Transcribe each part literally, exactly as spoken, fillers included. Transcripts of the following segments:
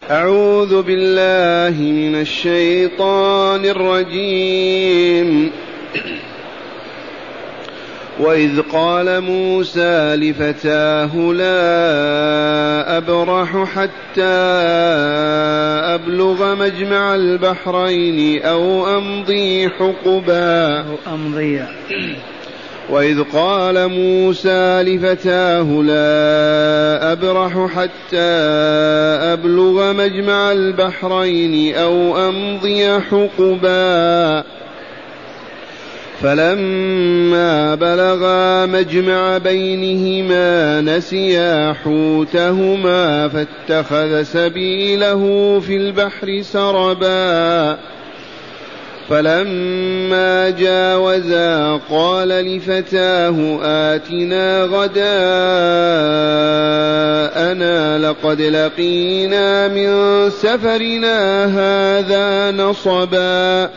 أعوذ بالله من الشيطان الرجيم. وإذ قال موسى لفتاه لا أبرح حتى أبلغ مجمع البحرين أو أمضي حقبا وإذ قال موسى لفتاه لا أبرح حتى أبلغ مجمع البحرين أو أمضي حقبا فلما بلغا مجمع بينهما نسيا حوتهما فاتخذ سبيله في البحر سربا فلما جاوزا قال لفتاه آتنا غداءنا لقد لقينا من سفرنا هذا نصبا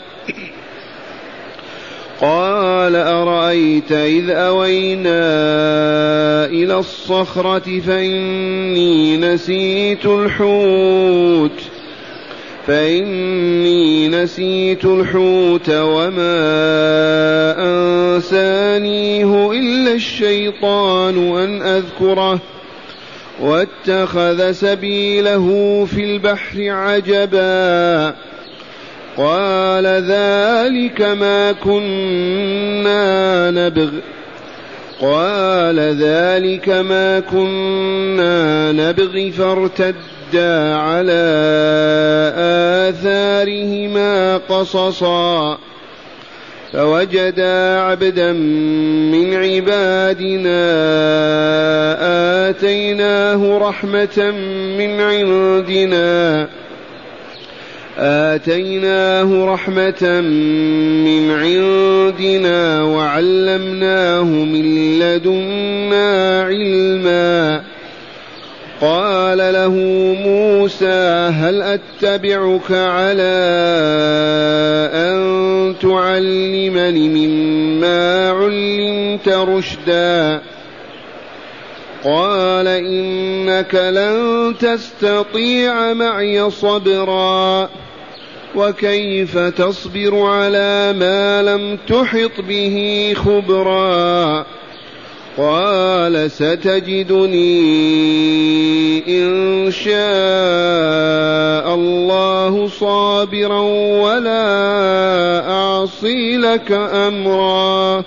قال أرأيت إذ أوينا إلى الصخرة فإني نسيت الحوت فإني نسيت الحوت وما أنسانيه إلا الشيطان أن أذكره واتخذ سبيله في البحر عجبا قال ذلك ما كنا نبغ قال ذلك ما كنا نبغي فارتدا على آثارهما قصصا فوجدا عبدا من عبادنا آتيناه رحمة من عندنا آتيناه رحمة من عندنا وعلمناه من لدنا علما قال له موسى هل أتبعك على أن تعلمني مما علمت رشدا قال إنك لن تستطيع معي صبرا وكيف تصبر على ما لم تحط به خبرا قال ستجدني إن شاء الله صابرا ولا أعصي لك أمرا.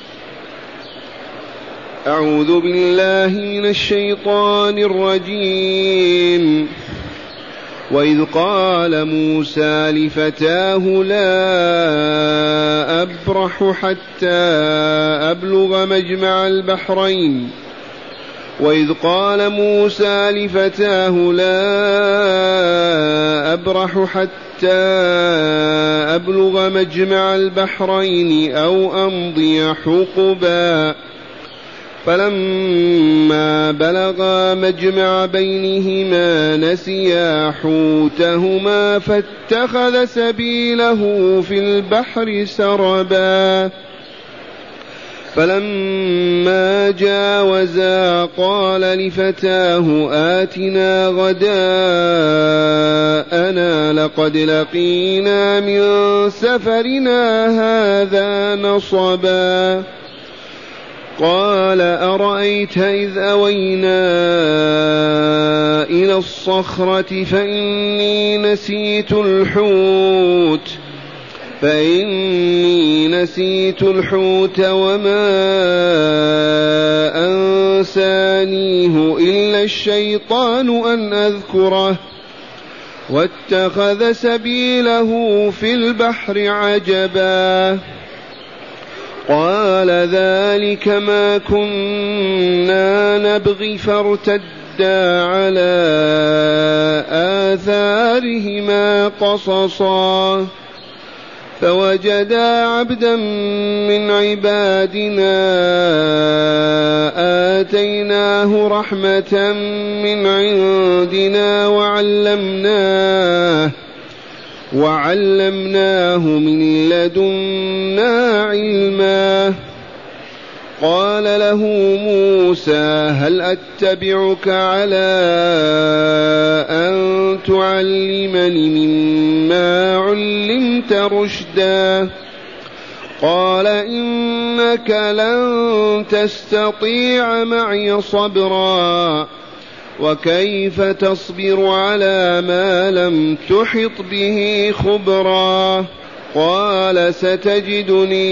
أعوذ بالله من الشيطان الرجيم. وإذ قال موسى لفتاه لا أبرح حتى أبلغ مجمع البحرين وإذ قال موسى لفتاه لا أبرح حتى أبلغ مجمع البحرين أو أمضي حقبا فلما بلغا مجمع بينهما نسيا حوتهما فاتخذ سبيله في البحر سربا فلما جاوزا قال لفتاه آتنا غداءنا لقد لقينا من سفرنا هذا نصبا قال أرأيت إذ أوينا إلى الصخرة فإني نسيت الحوت فإني نسيت الحوت وما أنسانيه إلا الشيطان أن أذكره واتخذ سبيله في البحر عجبا قال ذلك ما كنا نبغي فارتدا على آثارهما قصصا فوجدا عبدا من عبادنا آتيناه رحمة من عندنا وعلمناه وعلمناه من لدنا علما قال له موسى هل أتبعك على أن تعلمني مما علمت رشدا قال إنك لن تستطيع معي صبرا وكيف تصبر على ما لم تحط به خبرا قال ستجدني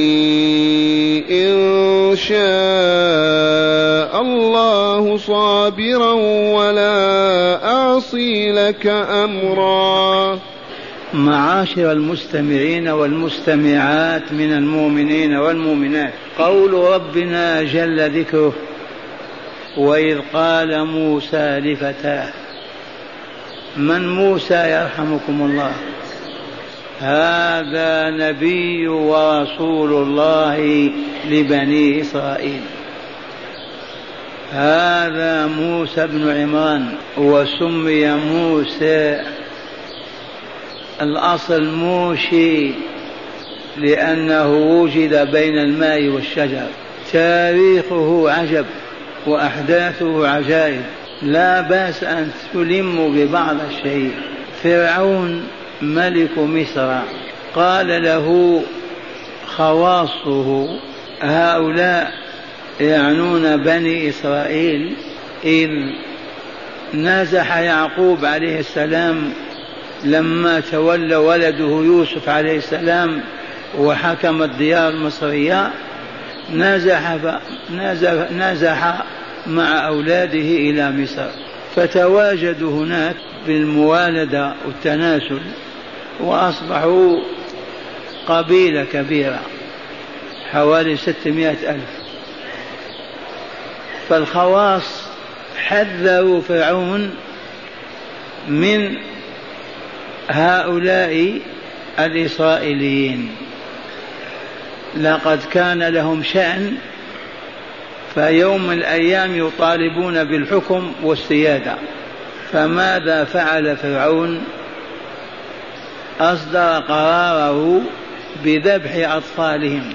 إن شاء الله صابرا ولا أعصي لك أمرا. معاشر المستمعين والمستمعات من المؤمنين والمؤمنات، قول ربنا جل ذكره وإذ قال موسى لفتاه. من موسى يرحمكم الله؟ هذا نبي ورسول الله لبني إسرائيل، هذا موسى بن عمران، وسمي موسى الأصل موشي لأنه وجد بين الماء والشجر. تاريخه عجب وأحداثه عجائب، لا بأس أن تلم ببعض الشيء. فرعون ملك مصر قال له خواصه، هؤلاء يعنون بني إسرائيل، إذ نازح يعقوب عليه السلام لما تولى ولده يوسف عليه السلام وحكم الديار المصرية، نازح, نازح, نازح مع أولاده إلى مصر، فتواجدوا هناك بالموالدة والتناسل وأصبحوا قبيلة كبيرة حوالي ستمائة ألف. فالخواص حذروا فرعون من هؤلاء الإسرائيليين، لقد كان لهم شأن، فيوم من الأيام يطالبون بالحكم والسيادة. فماذا فعل فرعون؟ أصدر قراره بذبح أطفالهم.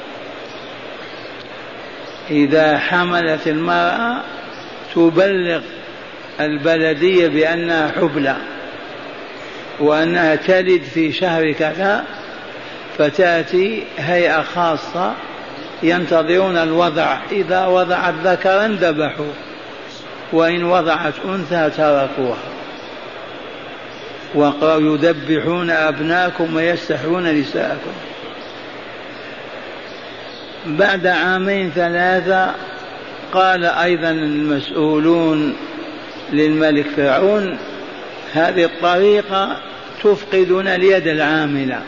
إذا حملت المرأة تبلغ البلدية بأنها حبلى وأنها تلد في شهر كذا، فتأتي هيئة خاصة ينتظرون الوضع، إذا وضعت ذكرا ذبحوه، وإن وضعت أنثى تركوها. ويذبحون أبناءكم ويستحيون نساءكم. بعد عامين ثلاثة قال أيضا المسؤولون للملك فرعون هذه الطريقة تفقدنا اليد العاملة،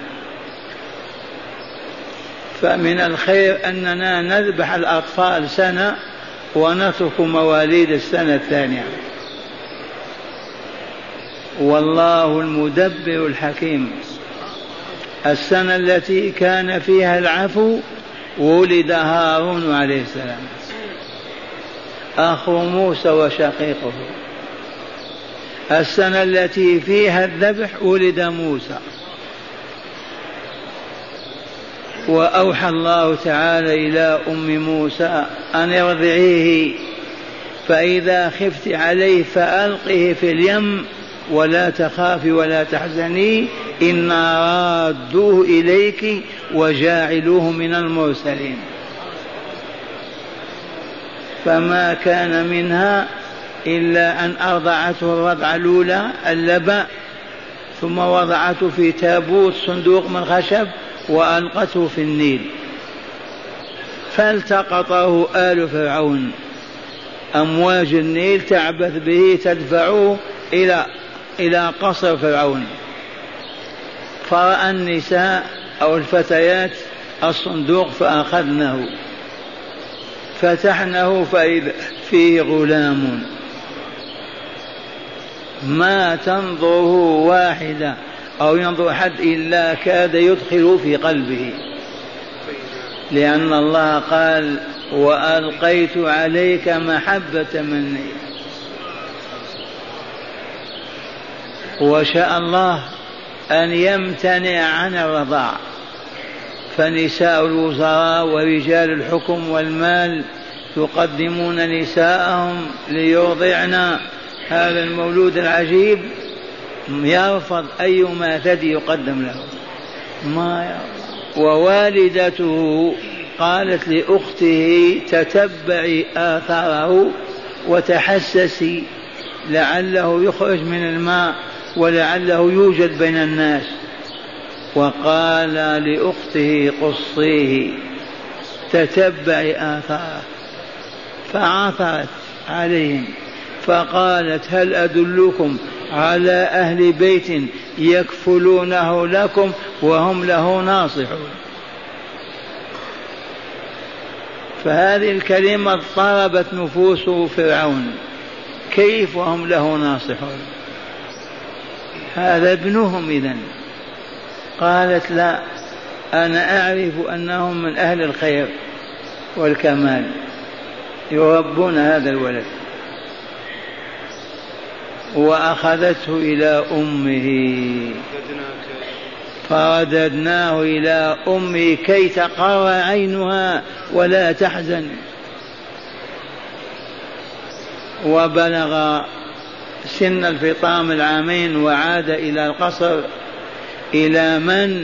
فمن الخير أننا نذبح الأطفال سنة ونترك مواليد السنة الثانية. والله المدبر الحكيم. السنة التي كان فيها العفو ولد هارون عليه السلام أخو موسى وشقيقه. السنة التي فيها الذبح ولد موسى. وأوحى الله تعالى إلى أم موسى أن ارضعيه، فإذا خفت عليه فألقه في اليم ولا تخافي ولا تحزني إنا رادوه إليك وجاعلوه من المرسلين. فما كان منها إلا أن أرضعته الرضعة الأولى اللبن، ثم وضعته في تابوت صندوق من خشب وألقته في النيل، فالتقطه آل فرعون. أمواج النيل تعبث به تدفعه إلى إلى قصر فرعون. فرأى النساء أو الفتيات الصندوق فأخذناه، فتحناه فإذا فيه غلام ما تنظره واحدة أو ينظر أحد إلا كاد يدخل في قلبه، لأن الله قال وألقيت عليك محبة مني. وشاء الله أن يمتنع عن الرضاع فنساء الوزراء ورجال الحكم والمال يقدمون نساءهم ليرضعن هذا المولود العجيب، يرفض أيما ثدي يقدم له ما يرفض. ووالدته قالت لأخته تتبعي آثاره وتحسسي لعله يخرج من الماء ولعله يوجد بين الناس. وقال لأخته قصيه تتبعي آثاره، فعثرت عليهم فقالت هل أدلكم على أهل بيت يكفلونه لكم وهم له ناصحون. فهذه الكلمة اضطربت نفوس فرعون، كيف وهم له ناصحون؟ هذا ابنهم إذن. قالت لا، أنا أعرف أنهم من أهل الخير والكمال يربون هذا الولد. وأخذته إلى أمه فرددناه إلى أمه كي تقر عينها ولا تحزن. وبلغ سن الفطام العامين وعاد إلى القصر. إلى من؟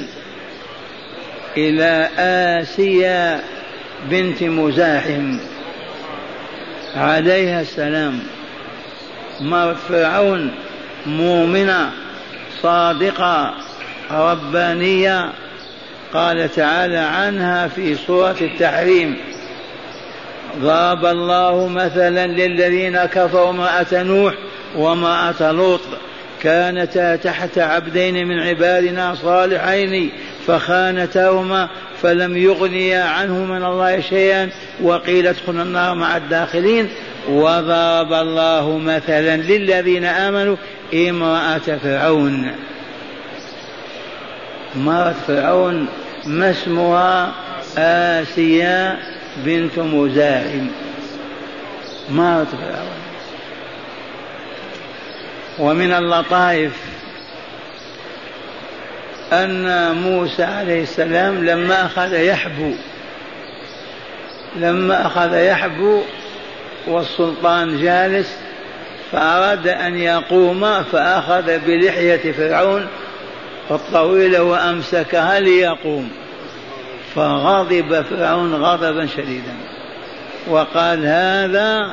إلى آسيا بنت مزاحم عليها السلام، مرت فرعون، مؤمنة صادقة ربانية. قال تعالى عنها في سورة التحريم: ضرب الله مثلا للذين كفروا امرأة نوح وامرأة لوط كانتا تحت عبدين من عبادنا صالحين فخانتاهما فلم يغنيا عنهما من الله شيئا وقيل ادخلوا النار مع الداخلين. وضرب الله مثلا للذين آمنوا امرأة فرعون. امرأة فرعون ما اسمها؟ آسيا بنت مزاحم، امرأة فرعون. ومن اللطائف أن موسى عليه السلام لما أخذ يحبو لما أخذ يحبو والسلطان جالس فأراد أن يقوم فأخذ بلحية فرعون الطويلة وأمسكها ليقوم، فغضب فرعون غضبا شديدا وقال: هذا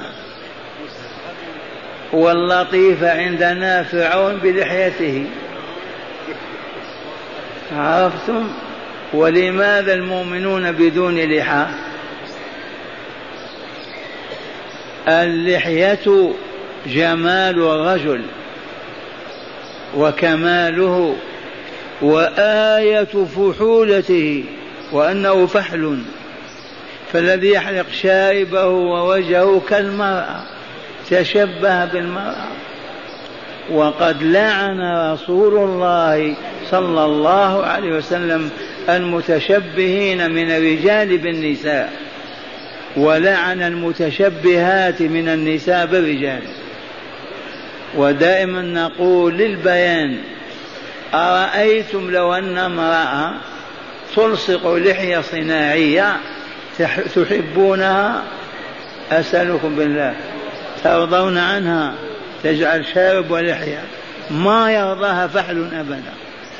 واللطيف عندنا فرعون بلحيته. عرفتم؟ ولماذا المؤمنون بدون لحى؟ اللحية جمال الرجل وكماله وآية فحولته وأنه فحل، فالذي يحلق شاربه ووجهه كالمرأة تشبه بالمرأة. وقد لعن رسول الله صلى الله عليه وسلم المتشبهين من الرجال بالنساء، ولعن المتشبهات من النساء بالرجال. ودائما نقول للبيان: أرأيتم لو أن امرأة تلصق لحية صناعية تحبونها؟ أسألكم بالله، ترضون عنها؟ تجعل شارب ولحية، ما يرضاها فحل أبدا.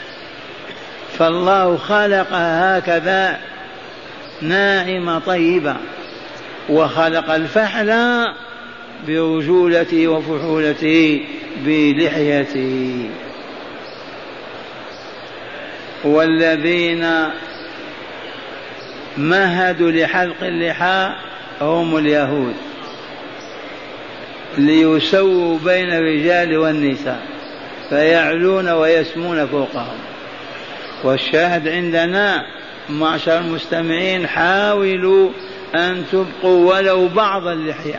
فالله خلقها هكذا ناعمة طيبة، وخلق الفحل برجولته وفحولته بلحيته. والذين مهدوا لحلق اللحى هم اليهود ليسووا بين الرجال والنساء فيعلون ويسمون فوقهم. والشاهد عندنا معشر المستمعين: حاولوا أن تبقوا ولو بعض اللحية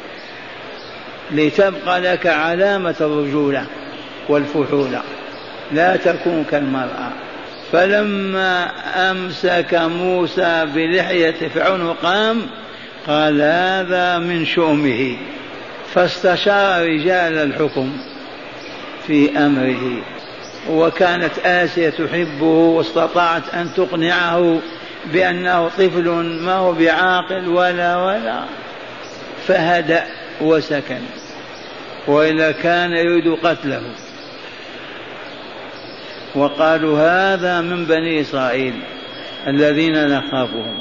لتبقى لك علامة الرجولة والفحولة، لا تكون كالمرأة. فلما أمسك موسى بلحية فرعون قام قال: هذا من شؤمه، فاستشار رجال الحكم في أمره وكانت آسيا تحبه واستطاعت أن تقنعه بأنه طفل ما هو بعاقل ولا ولا فهدأ وسكن، وإلا كان يريد قتله. وقالوا هذا من بني إسرائيل الذين نخافهم.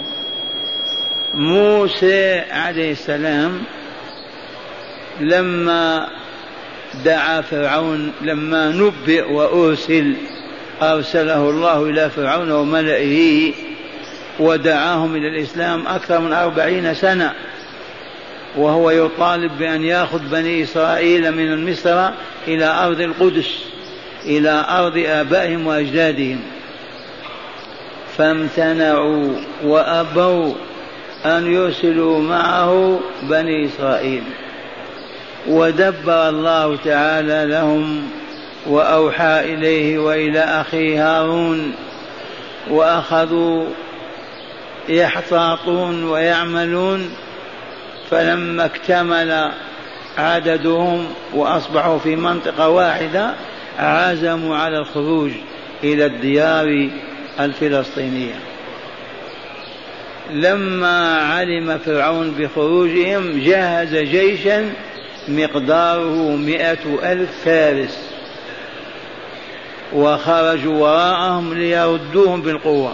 موسى عليه السلام لما دعا فرعون، لما نبئ وأرسل أرسله الله إلى فرعون وملئه ودعاهم إلى الإسلام أكثر من أربعين سنة، وهو يطالب بأن يأخذ بني إسرائيل من مصر إلى أرض القدس، إلى أرض آبائهم وأجدادهم، فامتنعوا وأبوا أن يرسلوا معه بني إسرائيل. ودبر الله تعالى لهم وأوحى إليه وإلى أخيه هارون، وأخذوا يحتاطون ويعملون. فلما اكتمل عددهم وأصبحوا في منطقة واحدة عزموا على الخروج إلى الديار الفلسطينية. لما علم فرعون بخروجهم جهز جيشا مقداره مئة ألف فارس، وخرجوا وراءهم ليردوهم بالقوة.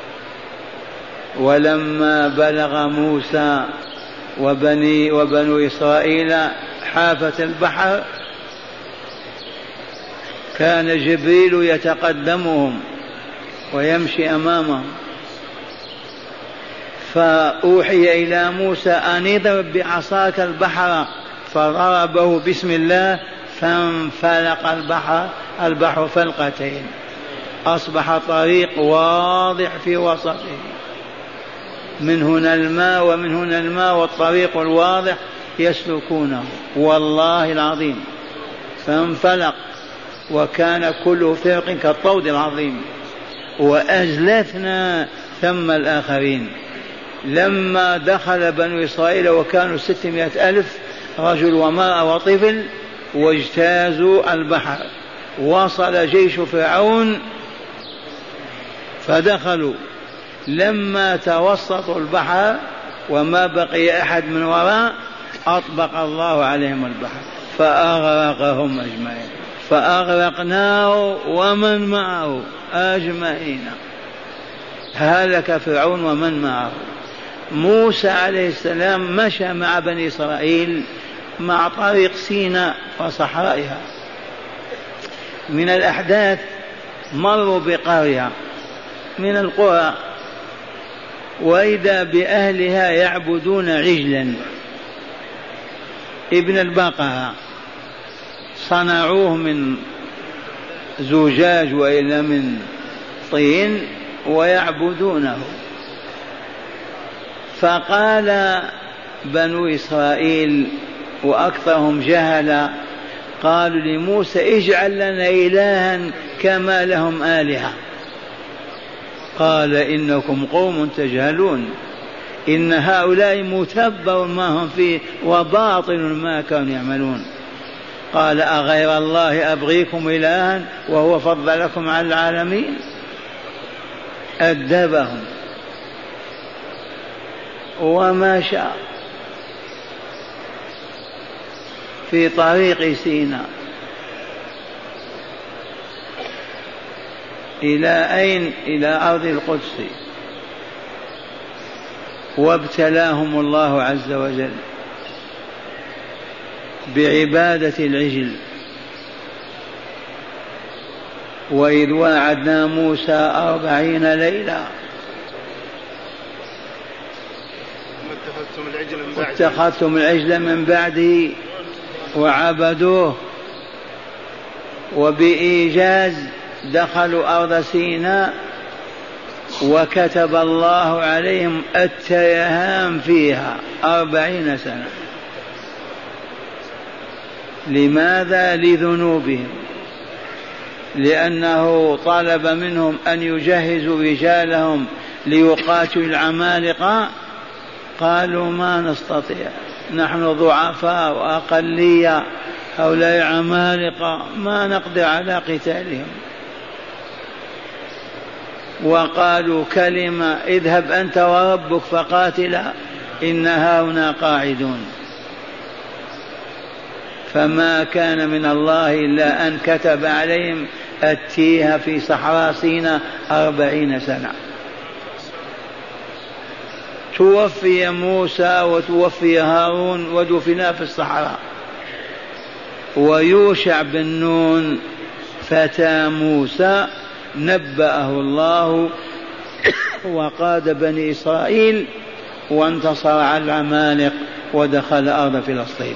ولما بلغ موسى وبني وبنو إسرائيل حافة البحر كان جبريل يتقدمهم ويمشي أمامهم، فأوحي إلى موسى أن اضرب بعصاك البحر، فضربه بسم الله فانفلق البحر البحر فلقتين، أصبح طريق واضح في وسطه، من هنا الماء ومن هنا الماء، والطريق الواضح يسلكونه والله العظيم. فانفلق وكان كل فرق كالطود العظيم، وأزلفنا ثم الآخرين. لما دخل بنو إسرائيل وكانوا ستمائة ألف رجل ومرأة وطفل واجتازوا البحر، وصل جيش فرعون فدخلوا. لما توسطوا البحر وما بقي أحد من وراء أطبق الله عليهم البحر فأغرقهم أجمعين، فأغرقناه ومن معه أجمعين، هلك فرعون ومن معه. موسى عليه السلام مشى مع بني إسرائيل مع طريق سيناء وصحرائها. من الأحداث مروا بقرية من القرى، وإذا بأهلها يعبدون عجلا ابن البقرة، صنعوه من زجاج وإلا من طين ويعبدونه. فقال بنو إسرائيل وأكثرهم جهلا قالوا لموسى اجعل لنا إلها كما لهم آلهة. قال إنكم قوم تجهلون، إن هؤلاء متبر ما هم فيه وباطل ما كانوا يعملون. قال أغير الله أبغيكم إلها وهو فضلكم على العالمين. أدبهم ومشى في طريق سيناء. إلى أين؟ إلى أرض القدس. وابتلاهم الله عز وجل بعبادة العجل. وإذ واعدنا موسى أربعين ليلة اتخذتم العجل من بعده وعبدوه. وبإيجاز دخلوا أرض سيناء وكتب الله عليهم التيهان فيها أربعين سنة. لماذا؟ لذنوبهم، لأنه طلب منهم أن يجهزوا رجالهم ليقاتلوا العمالقة، قالوا ما نستطيع، نحن ضعفاء وأقلية، هؤلاء عمالقة ما نقدر على قتالهم. وقالوا كلمة اذهب أنت وربك فقاتلا إن هاهنا قاعدون. فما كان من الله إلا أن كتب عليهم التيه في صحراء سيناء أربعين سنة. توفي موسى وتوفي هارون ودفنا في الصحراء. ويوشع بن نون فتى موسى نبأه الله وقاد بني إسرائيل وانتصر على العمالقة ودخل أرض فلسطين.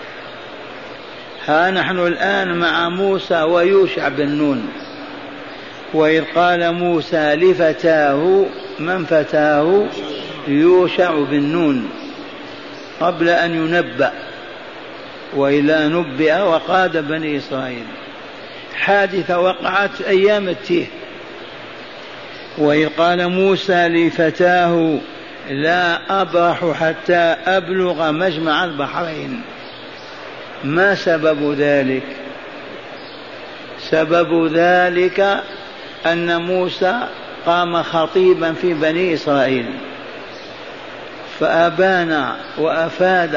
ها نحن الآن مع موسى ويوشع بن نون. وإذ قال موسى لفتاه، من فتاه؟ يوشع بن نون، قبل أن ينبأ، وإلا نبئ وقاد بني إسرائيل. حادثة وقعت أيام التيه. وإذ قال موسى لفتاه لا أبرح حتى أبلغ مجمع البحرين. ما سبب ذلك؟ سبب ذلك أن موسى قام خطيبا في بني إسرائيل فأبان وأفاد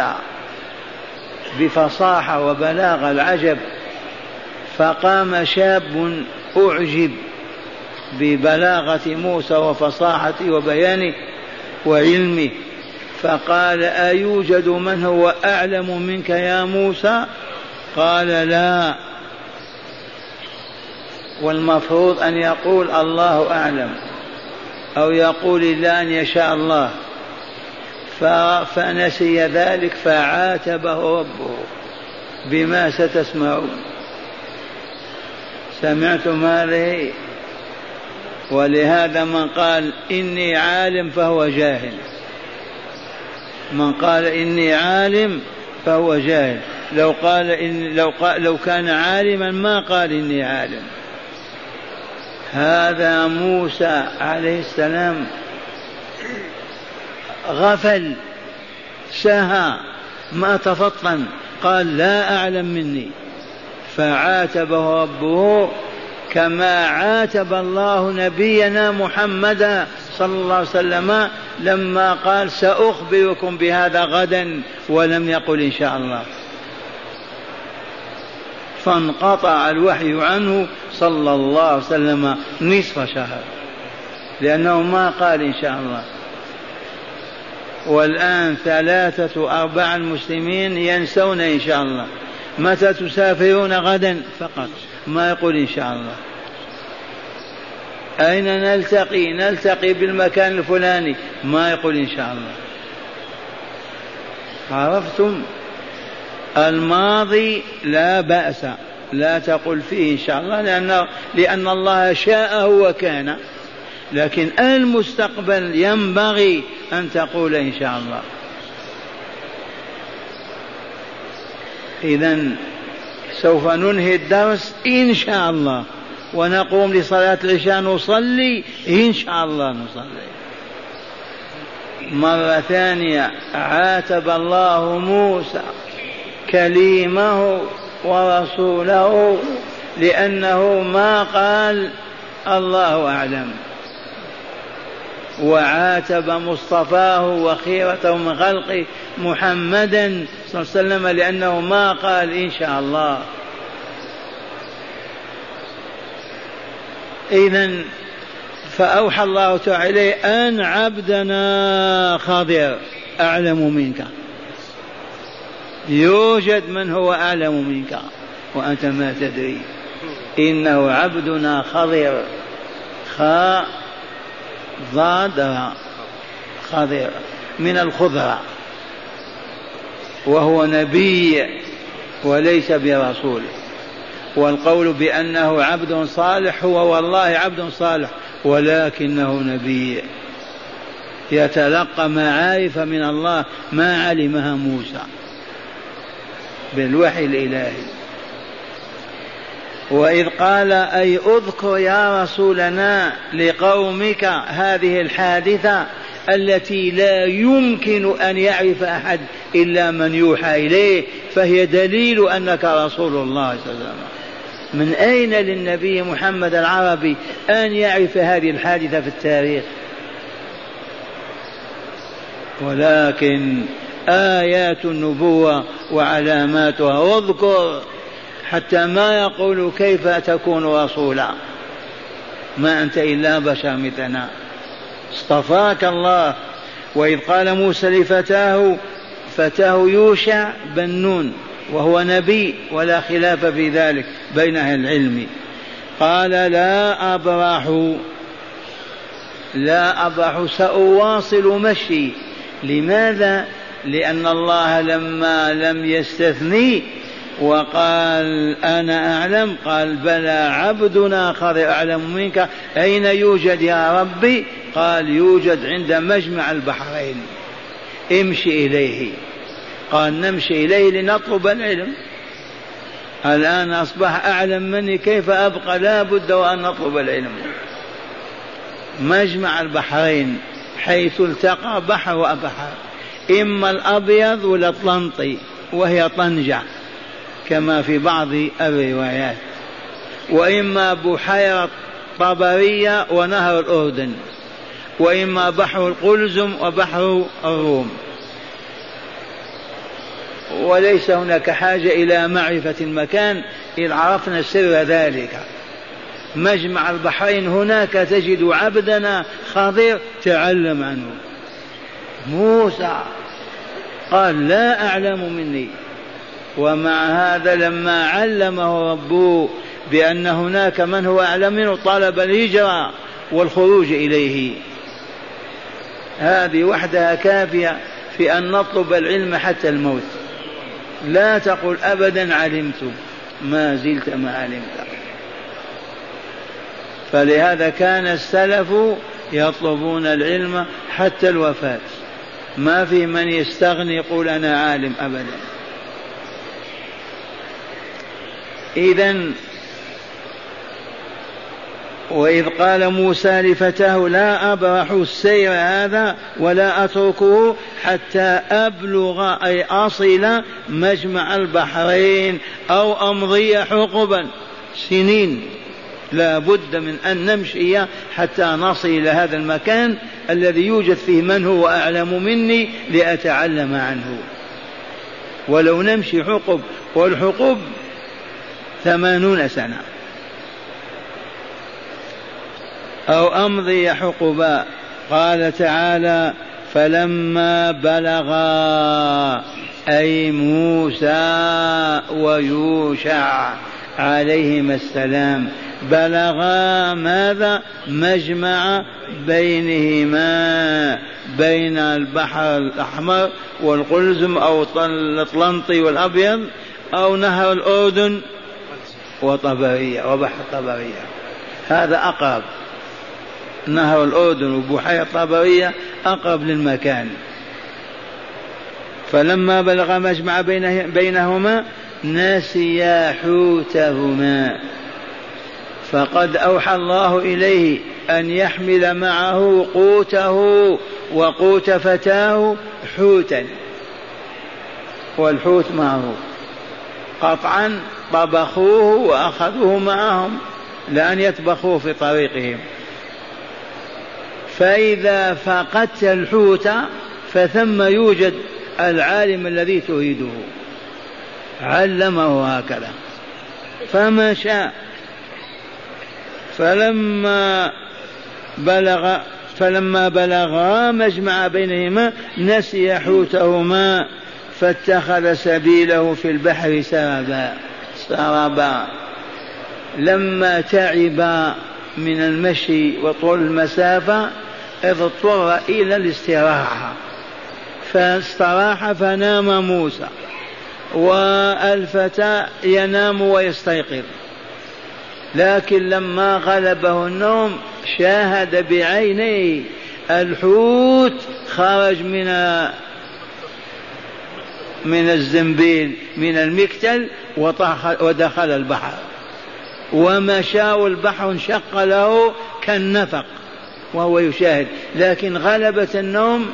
بفصاحة وبلاغة العجب، فقام شاب أعجب ببلاغة موسى وفصاحته وبيانه وعلمه، فقال أيوجد من هو أعلم منك يا موسى؟ قال لا، والمفروض أن يقول الله أعلم أو يقول إلا أن يشاء الله، فنسي ذلك فعاتبه ربه بما ستسمعون. سمعتم هذه؟ ولهذا من قال إني عالم فهو جاهل، من قال إني عالم فهو جاهل. لو قال إن لو, قال لو كان عالما ما قال إني عالم. هذا موسى عليه السلام غفل سهى ما تفطن، قال لا أعلم مني، فعاتبه ربه كما عاتب الله نبينا محمدا صلى الله عليه وسلم لما قال سأخبركم بهذا غدا ولم يقل إن شاء الله، فانقطع الوحي عنه صلى الله عليه وسلم نصف شهر لأنه ما قال إن شاء الله. والآن ثلاثة أرباع المسلمين ينسون إن شاء الله. متى تسافرون غدا؟ فقط ما يقول إن شاء الله. أين نلتقي؟ نلتقي بالمكان الفلاني، ما يقول إن شاء الله. عرفتم؟ الماضي لا بأس، لا تقل فيه إن شاء الله لأن, لأن الله شاءه وكان، لكن المستقبل ينبغي أن تقول إن شاء الله. إذن سوف ننهي الدرس إن شاء الله ونقوم لصلاة العشاء نصلي إن شاء الله نصلي. مرة ثانية عاتب الله موسى كليمه ورسوله لأنه ما قال الله أعلم، وعاتب مصطفاه وخيرته من خلقه محمدا صلى الله عليه وسلم لأنه ما قال إن شاء الله. إذن فأوحى الله تعالى أن عبدنا خضر أعلم منك، يوجد من هو أعلم منك وأنت ما تدري، إنه عبدنا خضر، خاء ضاد خضر من الخضرة، وهو نبي وليس برسول. والقول بأنه عبد صالح هو والله عبد صالح ولكنه نبي يتلقى معارف من الله ما علمها موسى بالوحي الإلهي. وإذ قال أي أذكر يا رسولنا لقومك هذه الحادثة التي لا يمكن أن يعرف أحد إلا من يوحى إليه، فهي دليل أنك رسول الله صلى الله عليه وسلم. من أين للنبي محمد العربي أن يعرف هذه الحادثة في التاريخ؟ ولكن آيات النبوة وعلاماتها، واذكر حتى ما يقول كيف تكون رسولا، ما أنت إلا بشر مثلنا، اصطفاك الله. وإذ قال موسى لفتاه، فتاه يوشع بن نون وهو نبي ولا خلاف في ذلك بين أهل العلم، قال لا أبرح لا أبرح سأواصل مشي. لماذا؟ لأن الله لما لم يستثني وقال أنا أعلم، قال بلى عبدنا آخر أعلم منك، أين يوجد يا ربي؟ قال يوجد عند مجمع البحرين، امشي إليه. قال نمشي إليه لنطلب العلم، الآن أصبح أعلم مني، كيف أبقى؟ لا بد وأن نطلب العلم. مجمع البحرين حيث التقى بحر وبحر، إما الأبيض والأطلنطي وهي طنجة كما في بعض الروايات، وإما بحيرة طبرية ونهر الأردن، وإما بحر القلزم وبحر الروم. وليس هناك حاجة إلى معرفة المكان إذ عرفنا سر ذلك. مجمع البحرين هناك تجد عبدنا خضير تعلم عنه. موسى قال لا أعلم مني، ومع هذا لما علمه ربه بأن هناك من هو أعلم منه طلب الهجرة والخروج إليه. هذه وحدها كافية في أن نطلب العلم حتى الموت. لا تقل أبدا علمت، ما زلت ما علمت. فلهذا كان السلف يطلبون العلم حتى الوفاة، ما في من يستغني يقول أنا عالم أبدا. إذن وإذ قال موسى لفتاه لا أبرح السير هذا ولا أتركه حتى أبلغ أي أصل مجمع البحرين أو أمضي حقبا سنين، لا بد من أن نمشي حتى نصل إلى هذا المكان الذي يوجد فيه من هو أعلم مني لأتعلم عنه. ولو نمشي حقب، والحقب ثمانون سنة، أو أمضي حقبا. قال تعالى فلما بلغا أي موسى ويوشع عليهما السلام، بلغا ماذا؟ مجمع بينهما، بين البحر الأحمر والقلزم أو الأطلنطي والأبيض، أو نهر الأردن وطبرية وبحر طبرية، هذا أقرب. نهر الأردن وبحيرة طبرية أقرب للمكان. فلما بلغ مجمع بينهما نسيا حوتهما، فقد أوحى الله إليه أن يحمل معه قوته وقوت فتاه حوتا، والحوت معه قطعا طبخوه وأخذوه معهم لأن يطبخوه في طريقهم. فإذا فقدت الحوت فثم يوجد العالم الذي تريده، علمه هكذا فمشى. فلما بلغ فلما بلغا مجمع بينهما نسي حوتهما فاتخذ سبيله في البحر سربا سربا لما تعب من المشي وطول المسافة اضطر إلى الاستراحة، فاستراح فنام موسى، والفتى ينام ويستيقظ. لكن لما غلبه النوم شاهد بعينيه الحوت خرج من من الزنبيل من المكتل ودخل البحر ومشى، والبحر انشق له كالنفق وهو يشاهد، لكن غلبة النوم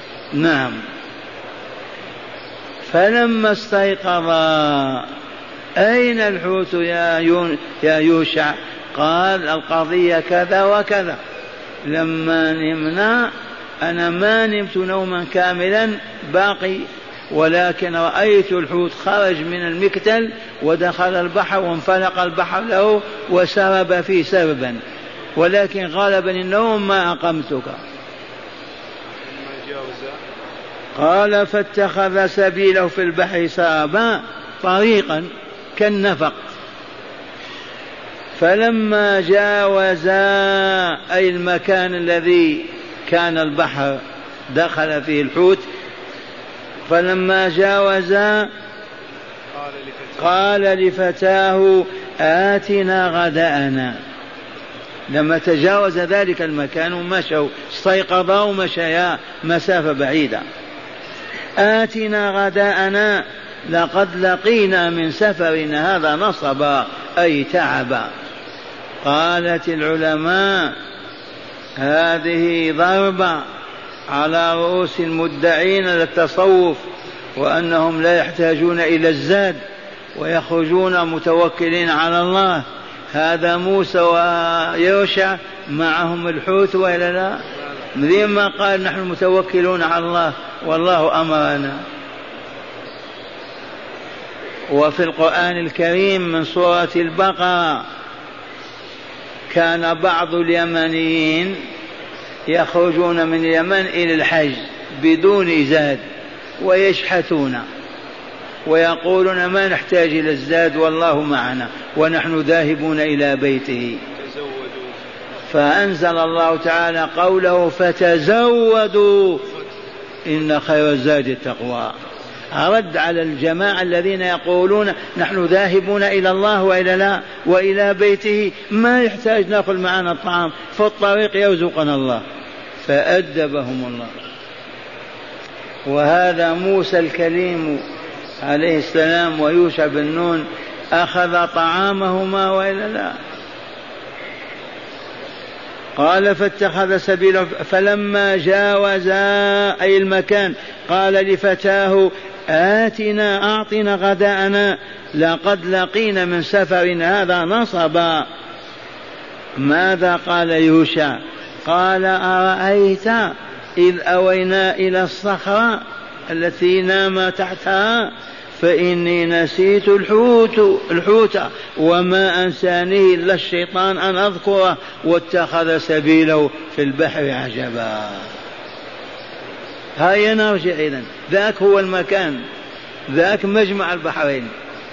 نام. فلما استيقظ أين الحوت يا, يا يوشع؟ قال القضية كذا وكذا. لما نمنا أنا ما نمت نوما كاملا باقي، ولكن رأيت الحوت خرج من المكتل ودخل البحر وانفلق البحر له وسرب فيه سربا، ولكن غلبني النوم ما أقمتك. قال فاتخذ سبيله في البحر سربا طريقا كالنفق. فلما جاوزا أي المكان الذي كان البحر دخل فيه الحوت، فلما جاوزا قال لفتاه آتنا غداءنا. لما تجاوز ذلك المكان ومشوا استيقظا ومشيا مسافة بعيدة، آتنا غداءنا لقد لقينا من سفرنا هذا نصبا أي تعبا. قالت العلماء هذه ضربة على رؤوس المدعين للتصوف وأنهم لا يحتاجون إلى الزاد ويخرجون متوكلين على الله. هذا موسى ويوشع معهم الحوت وإلا لا؟ مثل ما قال نحن متوكلون على الله والله أمرنا. وفي القرآن الكريم من سورة البقرة كان بعض اليمنيين يخرجون من اليمن إلى الحج بدون زاد ويشحثون ويقولون ما نحتاج إلى الزاد والله معنا ونحن ذاهبون إلى بيته. فأنزل الله تعالى قوله فتزودوا إن خير الزاد التقوى. رد على الجماعة الذين يقولون نحن ذاهبون إلى الله وإلى لا وإلى بيته ما يحتاج نأكل معنا الطعام في الطريق يرزقنا الله. فأدبهم الله. وهذا موسى الكليم عليه السلام ويوشع بن نون أخذ طعامهما وإلا لا. قال فاتخذ سبيله فلما جاوزا أي المكان قال لفتاه آتنا أعطنا غداءنا لقد لقينا من سفرنا هذا نصبا. ماذا قال يوشع؟ قال أرأيت إذ أوينا إلى الصخرة التي نام تحتها فإني نسيت الحوت الحوت وما أنسانيه إلا الشيطان أن أذكره واتخذ سبيله في البحر عجبا. هيا نرجع إذن، ذاك هو المكان، ذاك مجمع البحرين.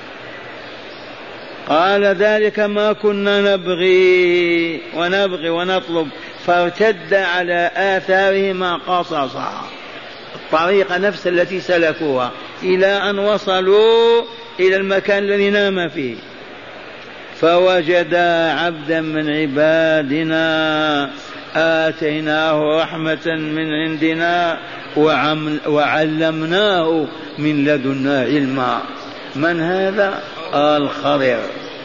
قال ذلك ما كنا نبغي ونبغي ونطلب فارتد على آثارهما قصصا. الطريقة نفس التي سلكوها إلى أن وصلوا إلى المكان الذي نام فيه فوجدا عبدا من عبادنا آتيناه رحمة من عندنا وعلمناه من لدنا علما. من هذا؟ الخضر.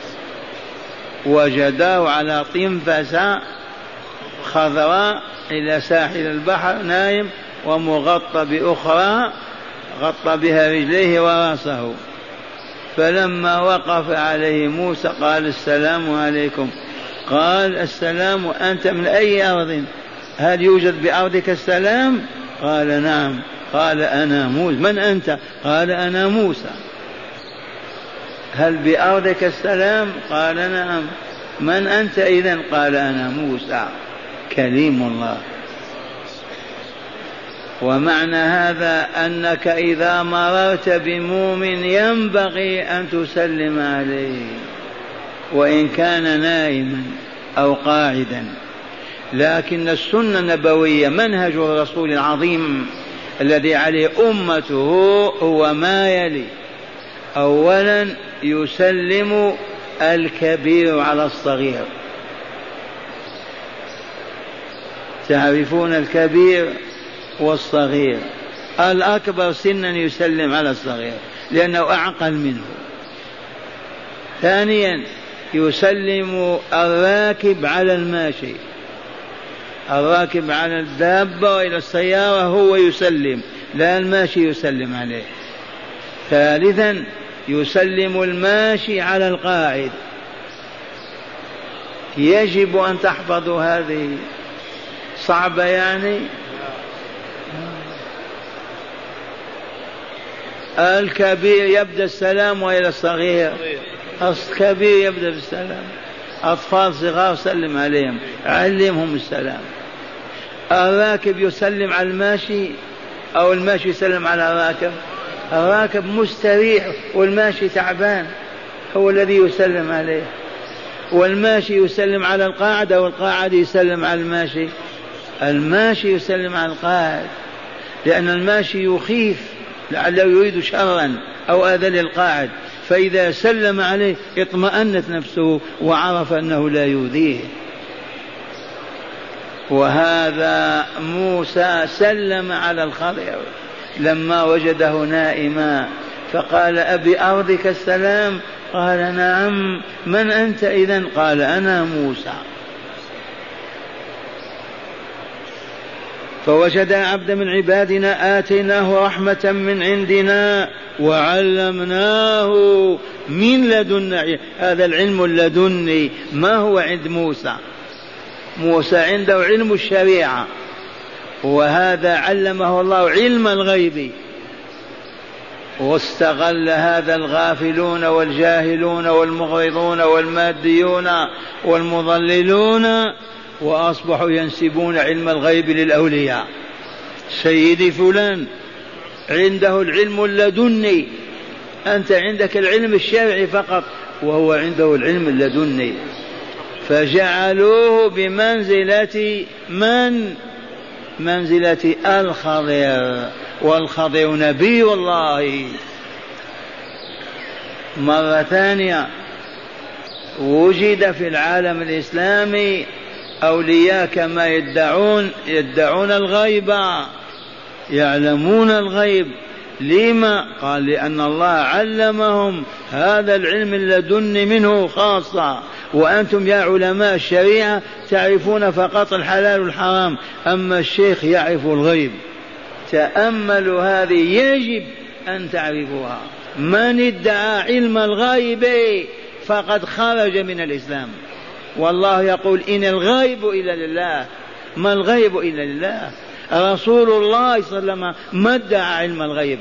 وجداه على طنفسة خضراء إلى ساحل البحر نايم ومغطى بأخرى غطى بها رجليه وراسه. فلما وقف عليه موسى قال السلام عليكم. قال السلام أنت من أي أرض؟ هل يوجد بأرضك السلام؟ قال نعم. قال أنا موسى. من أنت؟ قال أنا موسى. هل بأرضك السلام؟ قال نعم. من أنت إذن؟ قال أنا موسى كليم الله. ومعنى هذا أنك إذا مررت بمؤمن ينبغي أن تسلم عليه وإن كان نائما أو قاعدا. لكن السنة النبوية منهج الرسول العظيم الذي عليه أمته هو ما يلي: أولا يسلم الكبير على الصغير. تعرفون الكبير والصغير، الأكبر سنا يسلم على الصغير لأنه أعقل منه. ثانيا يسلم الراكب على الماشي، الراكب على الدابة وإلى السيارة هو يسلم، لا الماشي يسلم عليه. ثالثا يسلم الماشي على القاعد. يجب أن تحفظوا هذه، صعبة يعني. الكبير يبدأ السلام وإلى الصغير، الكبير يبدأ بالسلام. أطفال صغار سلم عليهم، علمهم السلام. الراكب يسلم على الماشي أو الماشي يسلم على الراكب؟ الراكب مستريح والماشي تعبان، هو الذي يسلم عليه. والماشي يسلم على القاعد أو القاعد يسلم على الماشي؟ الماشي يسلم على القاعد، لأن الماشي يخيف لعله يريد شرا أو أذى للقاعد، فإذا سلم عليه اطمأنت نفسه وعرف أنه لا يؤذيه. وهذا موسى سلم على الخضر لما وجده نائما فقال أبي أرضك السلام؟ قال نعم. من أنت إذن؟ قال أنا موسى. فوجد عبدا من عبادنا آتيناه رحمة من عندنا وعلمناه من لدنا. هذا العلم اللدني ما هو عند موسى، موسى عنده علم الشريعة، وهذا علمه الله علم الغيب. واستغل هذا الغافلون والجاهلون والمغرضون والماديون والمضللون وأصبحوا ينسبون علم الغيب للأولياء. سيدي فلان عنده العلم اللدني، أنت عندك العلم الشرعي فقط وهو عنده العلم اللدني. فجعلوه بمنزلة من؟ منزلة الخضر، والخضر نبي الله. مرة ثانية وجد في العالم الإسلامي أولياء كما يدعون يدعون الغيب، يعلمون الغيب. لما؟ قال لأن الله علمهم هذا العلم اللدني منه خاصة، وأنتم يا علماء الشريعة تعرفون فقط الحلال والحرام، أما الشيخ يعرف الغيب. تأملوا هذه، يجب أن تعرفوها. من ادعى علم الغيب فقد خرج من الإسلام. والله يقول إن الغيب إلا لله. ما الغيب إلا لله؟ رسول الله صلى الله عليه وسلم ما ادعى علم الغيب.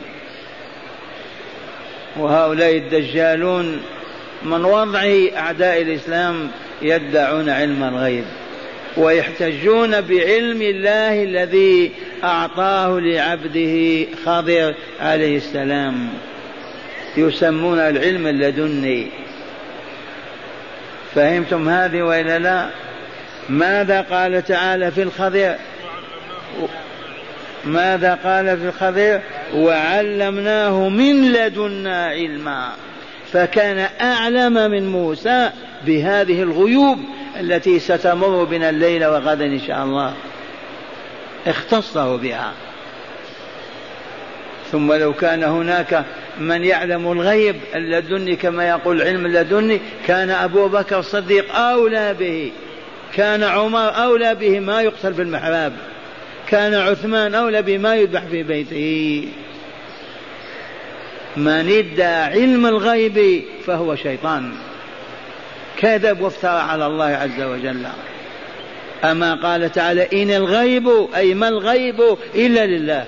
وهؤلاء الدجالون من وضع أعداء الإسلام يدعون علم الغيب ويحتجون بعلم الله الذي أعطاه لعبده خضر عليه السلام، يسمون العلم اللدني. فهمتم هذه وإلا لا؟ ماذا قال تعالى في الخضر؟ ماذا قال في الخضر؟ وعلمناه من لدنا علما. فكان أعلم من موسى بهذه الغيوب التي ستمر بنا الليل وغدا إن شاء الله، اختصه بها. ثم لو كان هناك من يعلم الغيب اللدني كما يقول علم اللدني كان أبو بكر الصديق أولى به، كان عمر أولى به ما يقتل في المحراب، كان عثمان أولى به ما يذبح في بيته. من ادعى علم الغيب فهو شيطان، كذب وافترى على الله عز وجل. أما قال تعالى إن الغيب، أي ما الغيب إلا لله.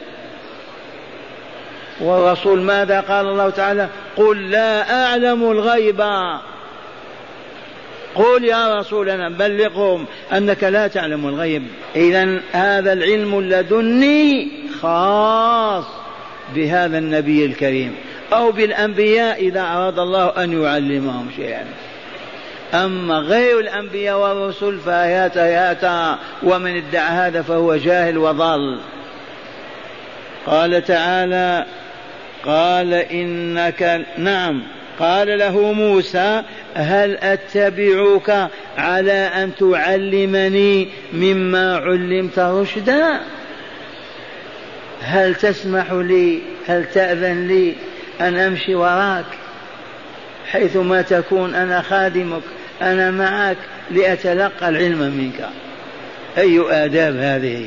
والرسول ماذا قال الله تعالى؟ قل لا أعلم الغيب. قل يا رسولنا بلغهم أنك لا تعلم الغيب. إذن هذا العلم اللدني خاص بهذا النبي الكريم أو بالأنبياء إذا أراد الله أن يعلمهم شيئا. أما غير الأنبياء والرسل فآيات آيات، ومن ادعى هذا فهو جاهل وضال. قال تعالى قال إنك نعم قال له موسى هل أتبعك على أن تعلمني مما علمت رشدا؟ هل تسمح لي، هل تأذن لي أن أمشي وراك حيثما تكون؟ أنا خادمك، أنا معك لأتلقى العلم منك. أي آداب هذه!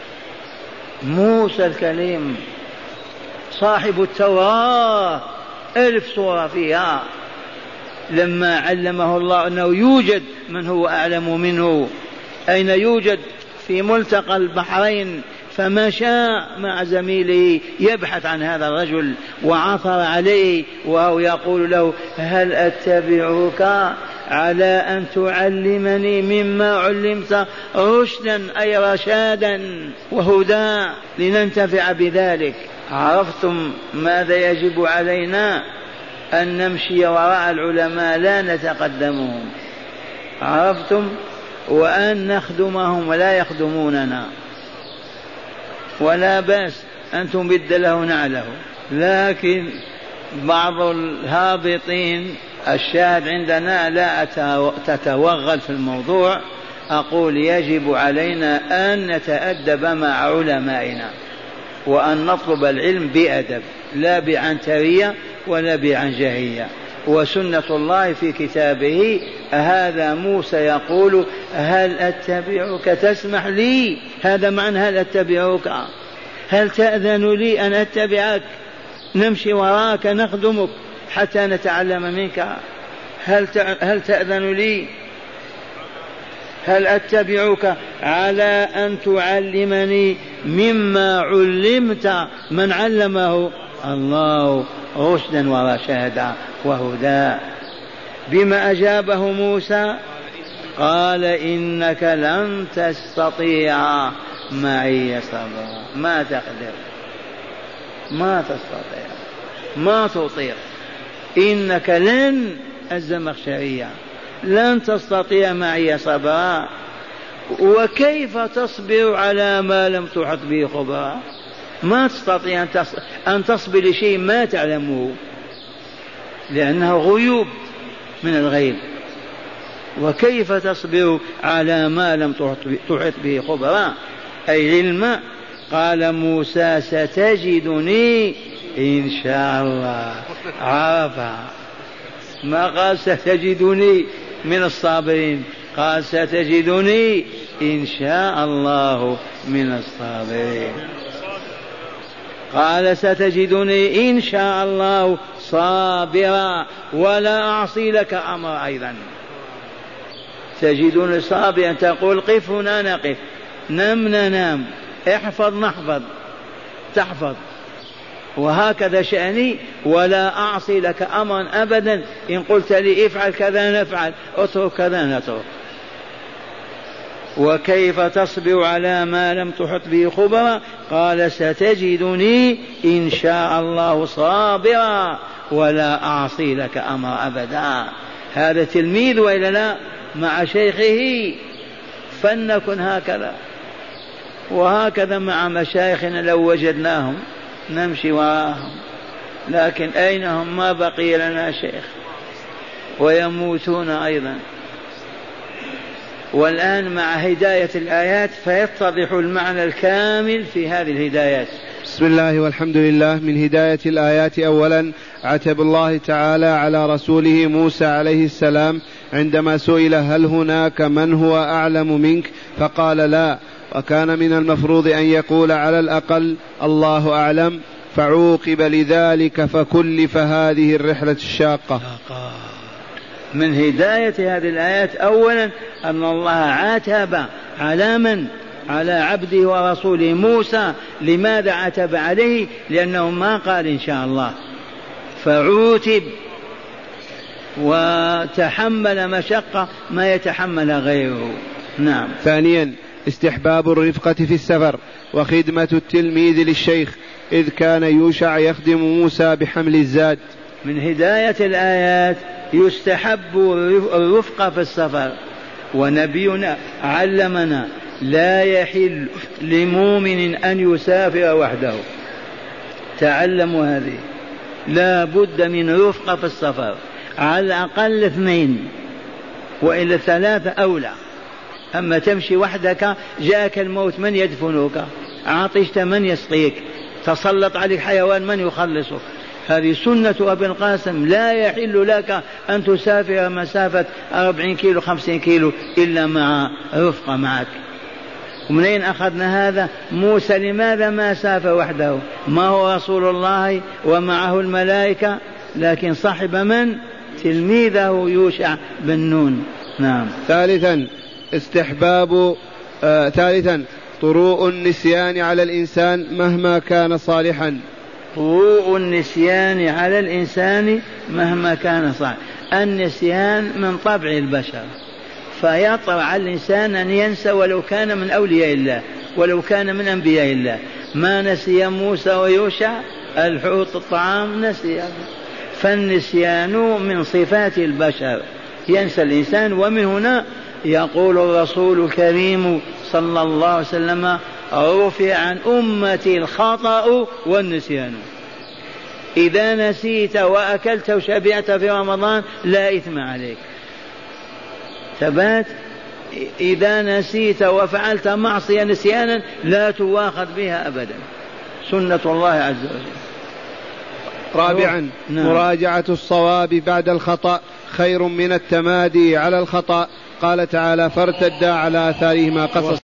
موسى الكليم صاحب التوراة ألف صورة فيها. لما علمه الله أنه يوجد من هو أعلم منه، أين يوجد؟ في ملتقى البحرين، فمشى مع زميله يبحث عن هذا الرجل وعثر عليه وهو يقول له: هل أتبعك على أن تعلمني مما علمت رشدا أي رشادا وهدى لننتفع بذلك. عرفتم ماذا يجب علينا؟ أن نمشي وراء العلماء لا نتقدمهم، عرفتم؟ وأن نخدمهم ولا يخدموننا، ولا بأس أن تمد له نعله. لكن بعض الهابطين، الشاهد عندنا لا تتوغل في الموضوع، أقول يجب علينا أن نتأدب مع علمائنا وأن نطلب العلم بأدب، لا بعنترية ولا بعنجهية. وسنة الله في كتابه، هذا موسى يقول: هل أتبعك تسمح لي؟ هذا معنى هل أتبعك، هل تأذن لي أن أتبعك، نمشي وراك نخدمك حتى نتعلم منك؟ هل هل تأذن لي؟ هل أتبعك على أن تعلمني مما علمت؟ من علمه؟ الله، رشدا ورشادا وهدى. بما أجابه موسى؟ قال: إنك لن تستطيع معي صبرا. ما تقدر، ما تستطيع، ما تطيق. إنك لن، الزمخشرية، لن تستطيع معي صبرا. وكيف تصبر على ما لم تحط به خبرا؟ ما تستطيع أن تصبر لشيء ما تعلمه، لأنه غيوب من الغيب. وكيف تصبر على ما لم تحط به خبرا أي علما؟ قال موسى: ستجدني إن شاء الله. عرفها، ما قال ستجدني من الصابرين، قال ستجدني إن شاء الله من الصابرين. قال: ستجدني إن شاء الله صابرا ولا أعصي لك أمر. أيضا تجدني صابرا، تقول قف هنا نقف، نم ننام، احفظ نحفظ، تحفظ. وهكذا شأني، ولا أعصي لك أمرا أبدا. إن قلت لي افعل كذا نفعل، اترك كذا نترك. وكيف تصبر على ما لم تحط به خبرا؟ قال: ستجدني إن شاء الله صابرا ولا أعصي لك أمر أبدا. هذا تلميذ وإلا لا مع شيخه، فلنكن هكذا. وهكذا مع مشايخنا لو وجدناهم نمشي وراءهم، لكن أين هم؟ ما بقي لنا شيخ، ويموتون أيضا. والآن مع هداية الآيات فيتضح المعنى الكامل في هذه الهدايات. بسم الله والحمد لله. من هداية الآيات: أولا، عتب الله تعالى على رسوله موسى عليه السلام عندما سئل: هل هناك من هو أعلم منك؟ فقال: لا. وكان من المفروض أن يقول على الأقل: الله أعلم، فعوقب لذلك فكلف هذه الرحلة الشاقة. من هداية هذه الآيات أولا أن الله عاتب على من؟ على عبده ورسوله موسى. لماذا عاتب عليه؟ لأنه ما قال إن شاء الله، فعوتب وتحمل مشقة ما يتحمل غيره. نعم. ثانيا، استحباب الرفقة في السفر وخدمة التلميذ للشيخ، إذ كان يوشع يخدم موسى بحمل الزاد. من هداية الآيات يستحب الرفقة في السفر. ونبينا علمنا: لا يحل لمؤمن أن يسافر وحده. تعلموا هذه، لا بد من رفقة في السفر، على الأقل اثنين، وإلا ثلاثة أولى. أما تمشي وحدك جاءك الموت من يدفنك؟ عطشت من يسقيك؟ تسلط عليك حيوان من يخلصك؟ هذه سنة أبي القاسم: لا يحل لك أن تسافر مسافة أربعين كيلو خمسين كيلو إلا مع رفقة معك. ومنين أخذنا هذا؟ موسى لماذا ما سافر وحده؟ ما هو رسول الله ومعه الملائكة؟ لكن صاحب من؟ تلميذه يوشع بن نون. نعم. ثالثا استحباب آه ثالثا طروء النسيان على الإنسان مهما كان صالحا. طروء النسيان على الإنسان مهما كان صالحا. النسيان من طبع البشر، فيطرأ على الإنسان أن ينسى ولو كان من أولياء الله، ولو كان من أنبياء الله. ما نسي موسى ويوشع الحوت الطعام نسي، فالنسيان من صفات البشر، ينسى الإنسان. ومن هنا يقول الرسول الكريم صلى الله عليه وسلم: رفع عن أمتي الخطأ والنسيان. إذا نسيت وأكلت وشبعت في رمضان لا إثم عليك، ثبات. إذا نسيت وفعلت معصية نسيانا لا تواخذ بها أبدا، سنة الله عز وجل. رابعا نعم. مراجعة الصواب بعد الخطأ خير من التمادي على الخطأ. قال تعالى: فارتدا على آثارهما قصص